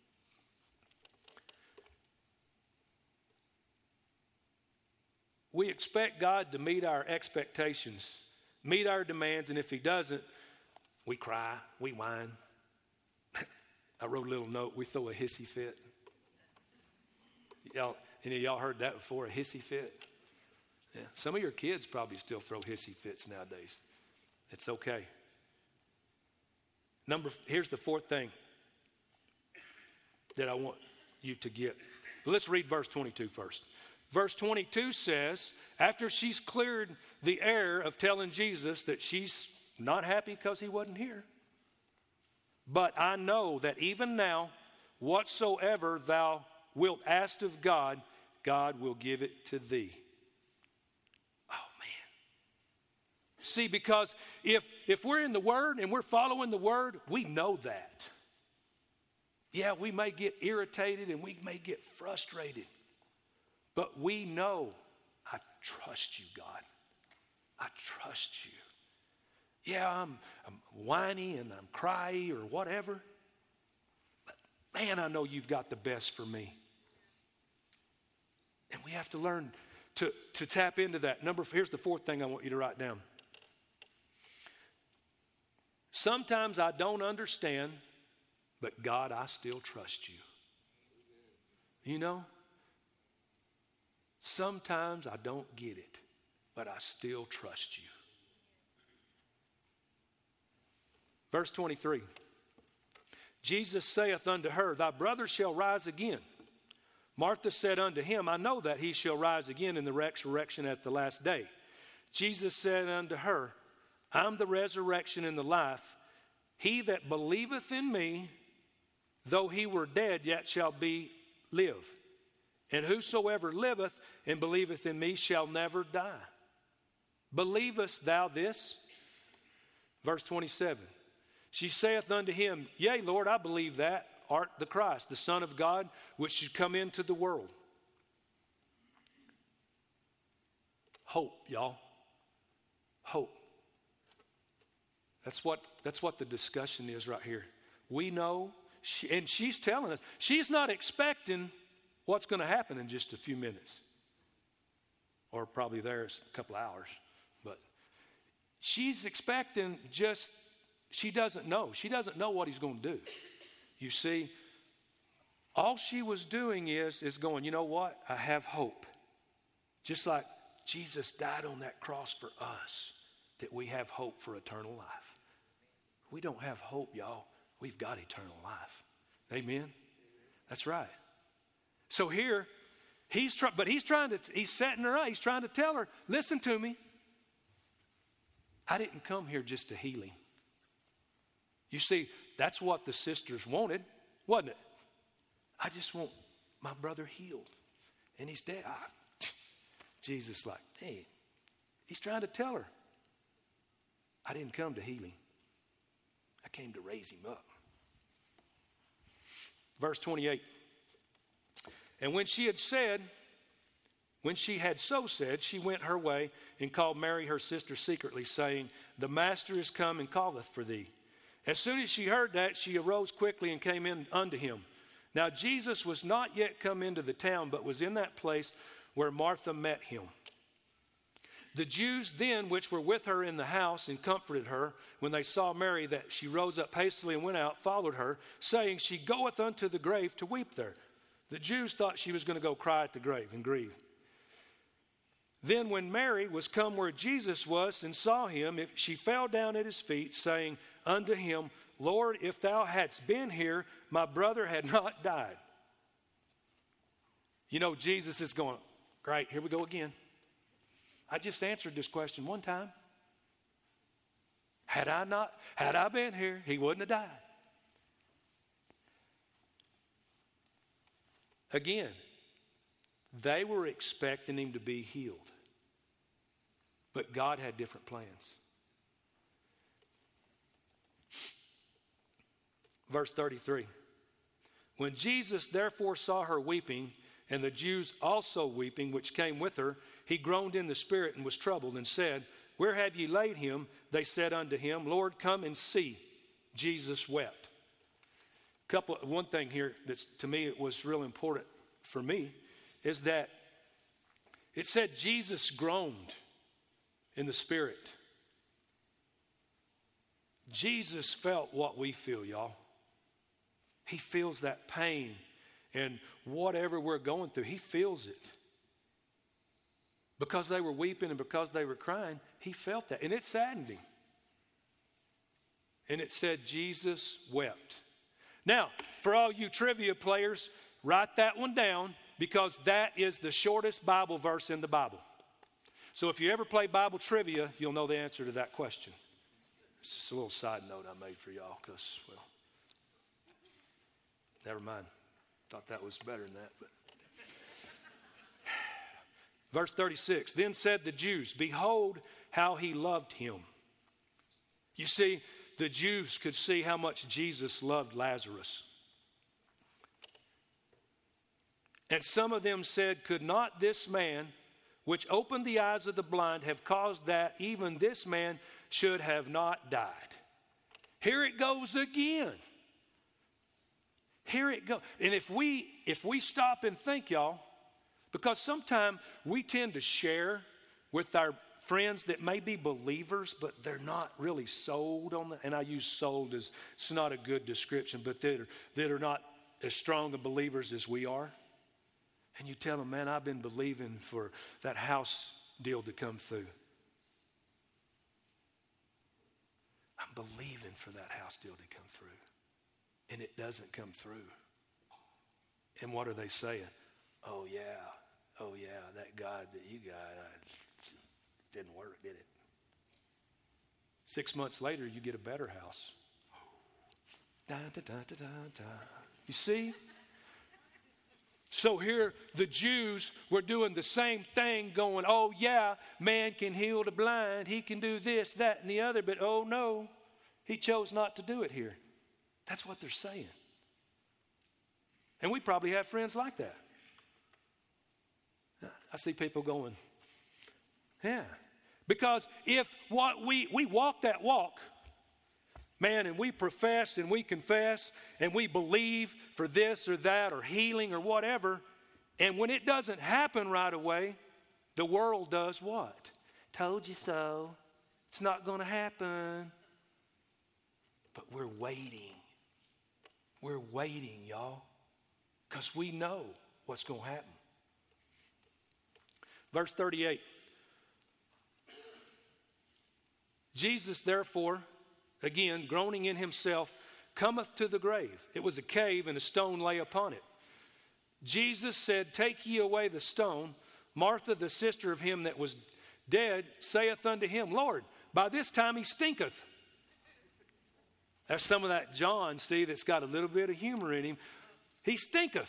We expect God to meet our expectations, meet our demands, and if he doesn't, we cry, we whine. I wrote a little note, we throw a hissy fit. Y'all, any of y'all heard that before, a hissy fit? Yeah. Some of your kids probably still throw hissy fits nowadays. It's okay. Number, here's the fourth thing that I want you to get. Let's read verse twenty-two first. Verse twenty-two says, after she's cleared the air of telling Jesus that she's not happy because he wasn't here. But I know that even now, whatsoever thou wilt ask of God, God will give it to thee. Oh, man. See, because if, if we're in the Word and we're following the Word, we know that. Yeah, we may get irritated and we may get frustrated. But we know, I trust you, God. I trust you. Yeah, I'm, I'm whiny and I'm cryy or whatever. But man, I know you've got the best for me. And we have to learn to, to tap into that. Number, here's the fourth thing I want you to write down. Sometimes I don't understand, but God, I still trust you. You know? Sometimes I don't get it, but I still trust you. Verse twenty-three. Jesus saith unto her, thy brother shall rise again. Martha said unto him, I know that he shall rise again in the resurrection at the last day. Jesus said unto her, I'm the resurrection and the life. He that believeth in me, though he were dead, yet shall be live. And whosoever liveth and believeth in me shall never die. Believest thou this? Verse twenty-seven. She saith unto him, yea, Lord, I believe that art the Christ, the Son of God, which should come into the world. Hope, y'all. Hope. That's what, that's what the discussion is right here. We know, she, and she's telling us, she's not expecting what's going to happen in just a few minutes. Or probably there's a couple hours. But she's expecting just, she doesn't know. She doesn't know what he's going to do. You see, all she was doing is, is going, you know what? I have hope. Just like Jesus died on that cross for us, that we have hope for eternal life. We don't have hope, y'all. We've got eternal life. Amen? That's right. So here, he's trying, but he's trying to, he's setting her up. He's trying to tell her, listen to me. I didn't come here just to heal him. You see, that's what the sisters wanted, wasn't it? I just want my brother healed. And he's dead. Ah, Jesus like, hey, he's trying to tell her, I didn't come to heal him. I came to raise him up. Verse twenty-eight. And when she had said, when she had so said, she went her way and called Mary her sister secretly, saying, the master is come and calleth for thee. As soon as she heard that, she arose quickly and came in unto him. Now Jesus was not yet come into the town, but was in that place where Martha met him. The Jews then, which were with her in the house, and comforted her, when they saw Mary, that she rose up hastily and went out, followed her, saying, she goeth unto the grave to weep there. The Jews thought she was going to go cry at the grave and grieve. Then when Mary was come where Jesus was and saw him, she fell down at his feet, saying unto him, Lord, if thou hadst been here, my brother had not died. You know, Jesus is going, great, here we go again. I just answered this question one time. Had I not, had I been here, he wouldn't have died. Again, they were expecting him to be healed. But God had different plans. Verse thirty-three. When Jesus therefore saw her weeping, and the Jews also weeping, which came with her, he groaned in the spirit and was troubled, and said, where have ye laid him? They said unto him, Lord, come and see. Jesus wept. Couple, one thing here that's to me it was real important for me is that it said Jesus groaned in the spirit. Jesus felt what we feel, y'all. He feels that pain and whatever we're going through, he feels it. Because they were weeping and because they were crying, he felt that. And it saddened him. And it said Jesus wept. Now, for all you trivia players, write that one down because that is the shortest Bible verse in the Bible. So if you ever play Bible trivia, you'll know the answer to that question. It's just a little side note I made for y'all because, well, never mind. Thought that was better than that. But verse thirty-six, then said the Jews, behold how he loved him. You see, the Jews could see how much Jesus loved Lazarus. And some of them said, could not this man, which opened the eyes of the blind, have caused that even this man should have not died? Here it goes again. Here it goes. And if we if we stop and think, y'all, because sometimes we tend to share with our friends that may be believers, but they're not really sold on the, and I use sold as, it's not a good description, but that are, that are not as strong of believers as we are. And you tell them, man, I've been believing for that house deal to come through. I'm believing for that house deal to come through. And it doesn't come through. And what are they saying? Oh, yeah. Oh, yeah, that God that you got uh, didn't work, did it? Six months later, you get a better house. Da, da, da, da, da, da. You see? So here the Jews were doing the same thing, going, oh, yeah, man can heal the blind. He can do this, that, and the other. But, oh, no, he chose not to do it here. That's what they're saying. And we probably have friends like that. I see people going, Yeah. Because if what we, we walk that walk, man, and we profess and we confess and we believe for this or that or healing or whatever, and when it doesn't happen right away, the world does what? Told you so. It's not going to happen. But we're waiting. We're waiting, y'all, because we know what's going to happen. Verse thirty-eight. Jesus, therefore, again, groaning in himself, cometh to the grave. It was a cave, and a stone lay upon it. Jesus said, Take ye away the stone. Martha, the sister of him that was dead, saith unto him, Lord, by this time he stinketh. That's some of that John, see, that's got a little bit of humor in him. He stinketh.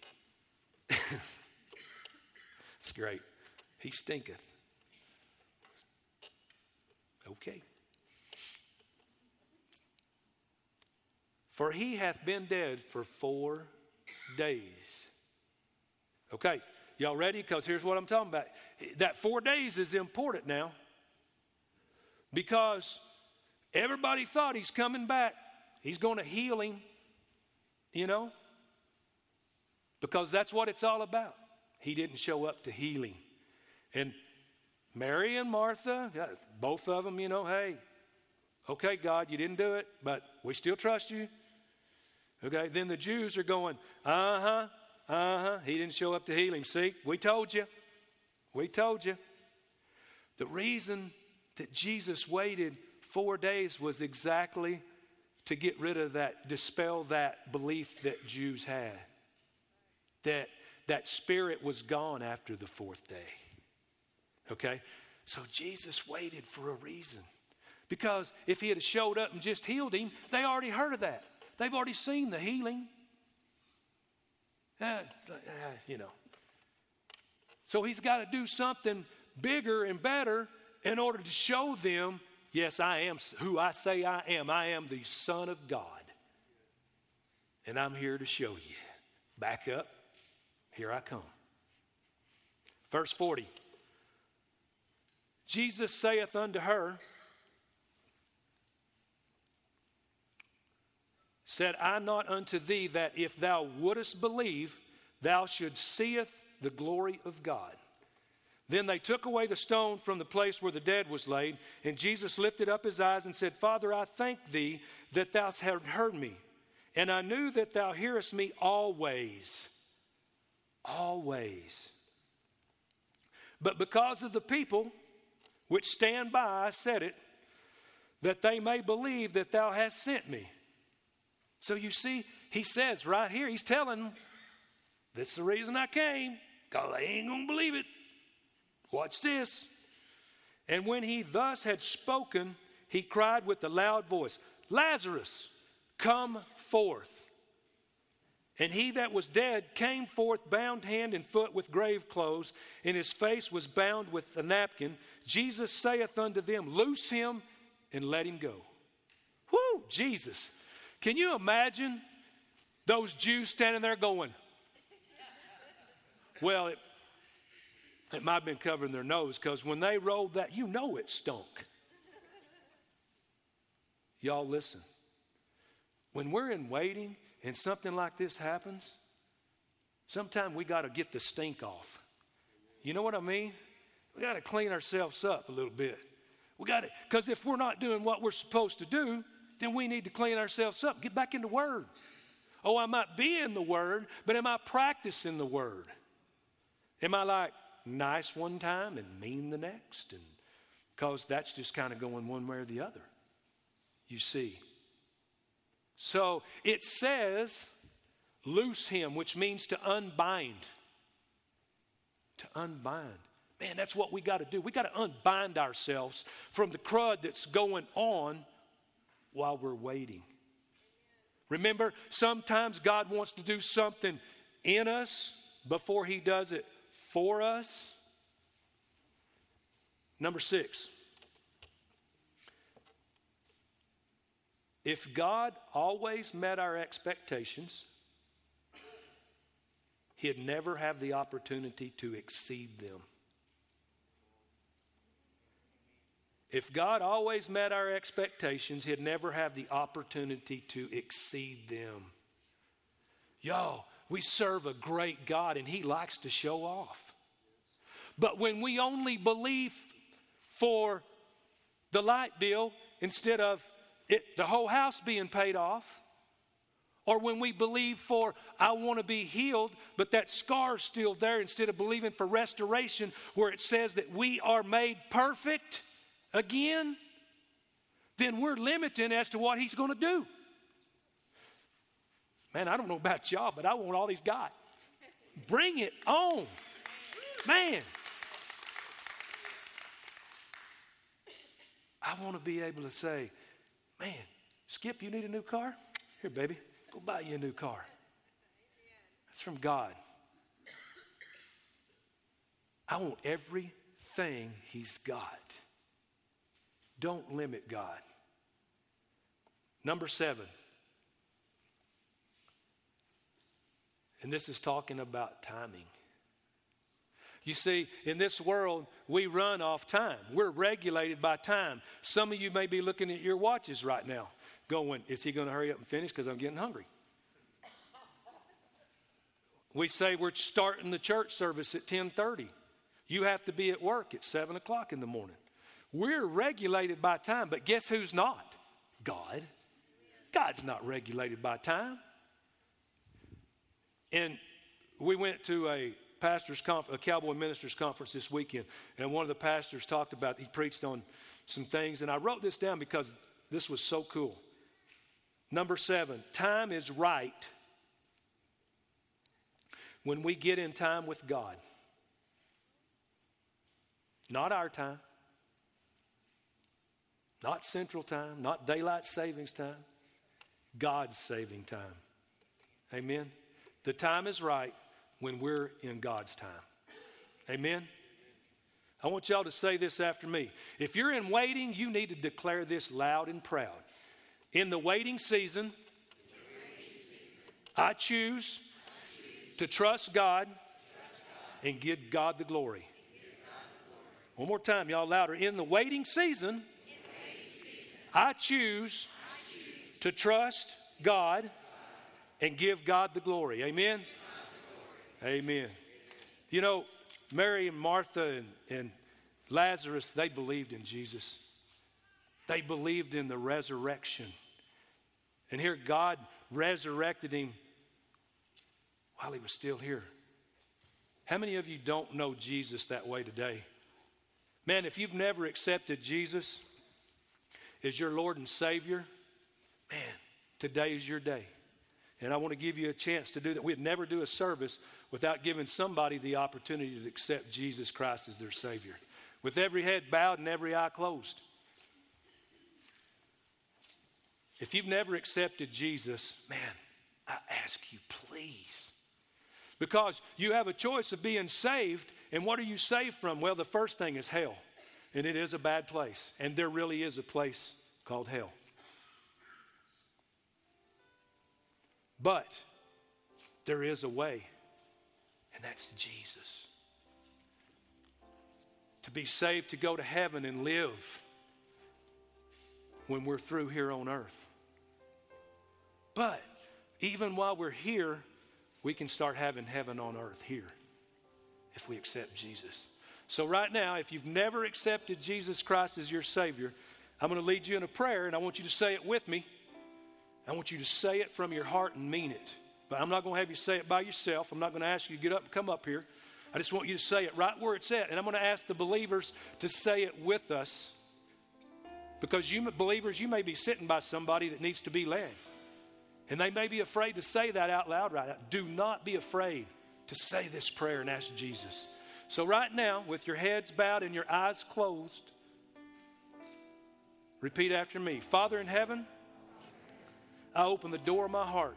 It's great. He stinketh. Okay. For he hath been dead for four days. Okay, y'all ready? Because here's what I'm talking about. That four days is important now. Because everybody thought he's coming back. He's going to heal him, you know. Because that's what it's all about. He didn't show up to heal him. And Mary and Martha, both of them, you know, hey, okay, God, you didn't do it, but we still trust you. Okay, then the Jews are going, uh-huh, uh-huh, he didn't show up to heal him. See, we told you. We told you. The reason that Jesus waited four days was exactly to get rid of that, dispel that belief that Jews had. That that spirit was gone after the fourth day. Okay? So Jesus waited for a reason. Because if he had showed up and just healed him, they already heard of that. They've already seen the healing. Uh, like, uh, you know. So he's got to do something bigger and better in order to show them, yes, I am who I say I am. I am the Son of God. And I'm here to show you. Back up. Here I come. Verse forty. Jesus saith unto her, Said I not unto thee that if thou wouldest believe, thou shouldst seeth the glory of God? Then they took away the stone from the place where the dead was laid, and Jesus lifted up his eyes and said, Father, I thank thee that thou hast heard me, and I knew that thou hearest me always. Always. But because of the people which stand by, I said it, that they may believe that thou hast sent me. So you see, he says right here, he's telling them, this is the reason I came, because they ain't going to believe it. Watch this. And when he thus had spoken, he cried with a loud voice, Lazarus, come forth. And he that was dead came forth, bound hand and foot with grave clothes, and his face was bound with a napkin. Jesus saith unto them, Loose him and let him go. Whoo, Jesus. Can you imagine those Jews standing there going, well, it, it might have been covering their nose, because when they rolled that, you know it stunk. Y'all listen. When we're in waiting and something like this happens, sometimes we got to get the stink off. You know what I mean? We got to clean ourselves up a little bit. We got to, because if we're not doing what we're supposed to do, then we need to clean ourselves up. Get back in the Word. Oh, I might be in the Word, but am I practicing the Word? Am I like nice one time and mean the next? And because that's just kind of going one way or the other. You see. So it says, loose him, which means to unbind. To unbind. Man, that's what we got to do. We got to unbind ourselves from the crud that's going on while we're waiting. Remember, sometimes God wants to do something in us before he does it for us. Number six. If God always met our expectations, he'd never have the opportunity to exceed them. If God always met our expectations, he'd never have the opportunity to exceed them. Y'all, we serve a great God and he likes to show off. But when we only believe for the light bill instead of it, the whole house being paid off, or when we believe for, I want to be healed, but that scar's still there, instead of believing for restoration where it says that we are made perfect again, then we're limiting as to what he's going to do. Man, I don't know about y'all, but I want all he's got. Bring it on. Man. I want to be able to say, man, Skip, you need a new car? Here, baby, go buy you a new car. That's from God. I want everything he's got. Don't limit God. Number seven. And this is talking about timing. You see, in this world, we run off time. We're regulated by time. Some of you may be looking at your watches right now, going, is he going to hurry up and finish because I'm getting hungry? We say we're starting the church service at ten thirty. You have to be at work at seven o'clock in the morning. We're regulated by time, but guess who's not? God. God's not regulated by time. And we went to a pastor's conference, a cowboy ministers conference this weekend, and one of the pastors talked about, he preached on some things, and I wrote this down because this was so cool. Number seven, time is right when we get in time with God. Not our time, not central time, not daylight savings time, God's saving time. Amen. The time is right when we're in God's time. Amen? I want y'all to say this after me. If you're in waiting, you need to declare this loud and proud. In the waiting season, I choose to trust God and give God the glory. One more time, y'all, louder. In the waiting season, I choose to trust God and give God the glory. Amen? Amen. You know, Mary and Martha and, and Lazarus, they believed in Jesus. They believed in the resurrection. And here God resurrected him while he was still here. How many of you don't know Jesus that way today? Man, if you've never accepted Jesus as your Lord and Savior, man, today is your day. And I want to give you a chance to do that. We'd never do a service without giving somebody the opportunity to accept Jesus Christ as their Savior. With every head bowed and every eye closed. If you've never accepted Jesus, man, I ask you, please. Because you have a choice of being saved, and what are you saved from? Well, the first thing is hell. And it is a bad place. And there really is a place called hell. But there is a way, and that's Jesus. To be saved, to go to heaven and live when we're through here on earth. But even while we're here, we can start having heaven on earth here if we accept Jesus. So right now, if you've never accepted Jesus Christ as your Savior, I'm going to lead you in a prayer, and I want you to say it with me. I want you to say it from your heart and mean it. But I'm not going to have you say it by yourself. I'm not going to ask you to get up and come up here. I just want you to say it right where it's at. And I'm going to ask the believers to say it with us. Because you believers, you may be sitting by somebody that needs to be led. And they may be afraid to say that out loud right now. Do not be afraid to say this prayer and ask Jesus. So right now, with your heads bowed and your eyes closed, repeat after me. Father in heaven, I open the door of my heart.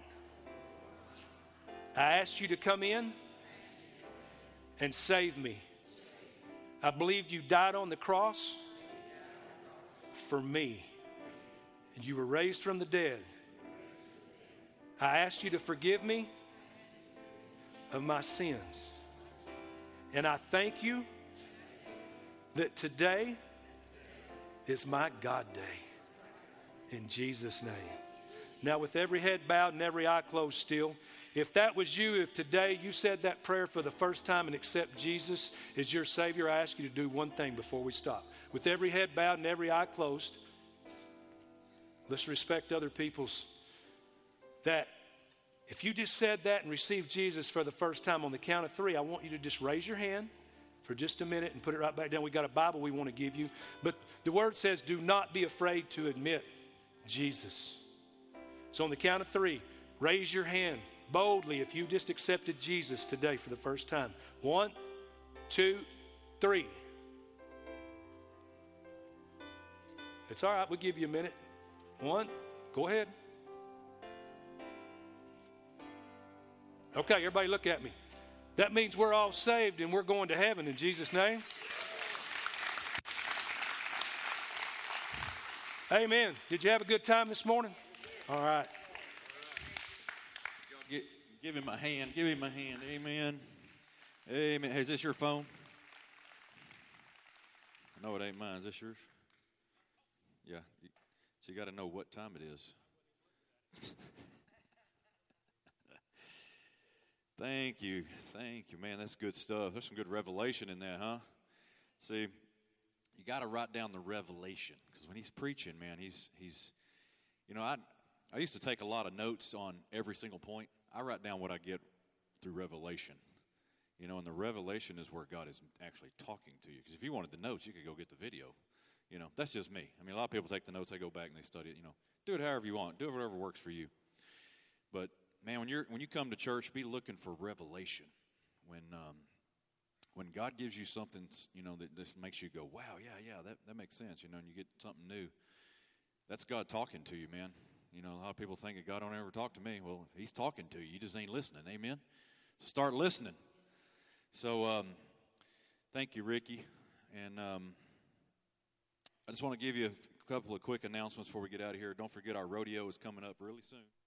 I ask you to come in and save me. I believe you died on the cross for me. And you were raised from the dead. I ask you to forgive me of my sins. And I thank you that today is my God day. In Jesus' name. Now, with every head bowed and every eye closed still, if that was you, if today you said that prayer for the first time and accept Jesus as your Savior, I ask you to do one thing before we stop. With every head bowed and every eye closed, let's respect other people's. That if you just said that and received Jesus for the first time, on the count of three, I want you to just raise your hand for just a minute and put it right back down. We got a Bible we want to give you. But the word says, do not be afraid to admit Jesus. So on the count of three, raise your hand boldly if you just accepted Jesus today for the first time. One, two, three. It's all right. We'll give you a minute. One, go ahead. Okay, everybody look at me. That means we're all saved and we're going to heaven in Jesus' name. Amen. Did you have a good time this morning? All right. Give, give him a hand. Give him a hand. Amen. Amen. Hey, is this your phone? No, it ain't mine. Is this yours? Yeah. So you got to know what time it is. Thank you. Thank you, man. That's good stuff. There's some good revelation in that, huh? See, you got to write down the revelation, because when he's preaching, man, he's, he's, you know, I, I used to take a lot of notes on every single point. I write down what I get through revelation, you know, and the revelation is where God is actually talking to you. Because if you wanted the notes, you could go get the video. You know, that's just me. I mean, a lot of people take the notes, they go back and they study it. You know, do it however you want. Do it whatever works for you. But man, when you're when you come to church, be looking for revelation. When um, when God gives you something, you know, that this makes you go, wow, yeah, yeah, that, that makes sense, you know, and you get something new. That's God talking to you, man. You know, a lot of people think that God don't ever talk to me. Well, he's talking to you. You just ain't listening. Amen? So start listening. So um, thank you, Ricky. And um, I just want to give you a couple of quick announcements before we get out of here. Don't forget our rodeo is coming up really soon.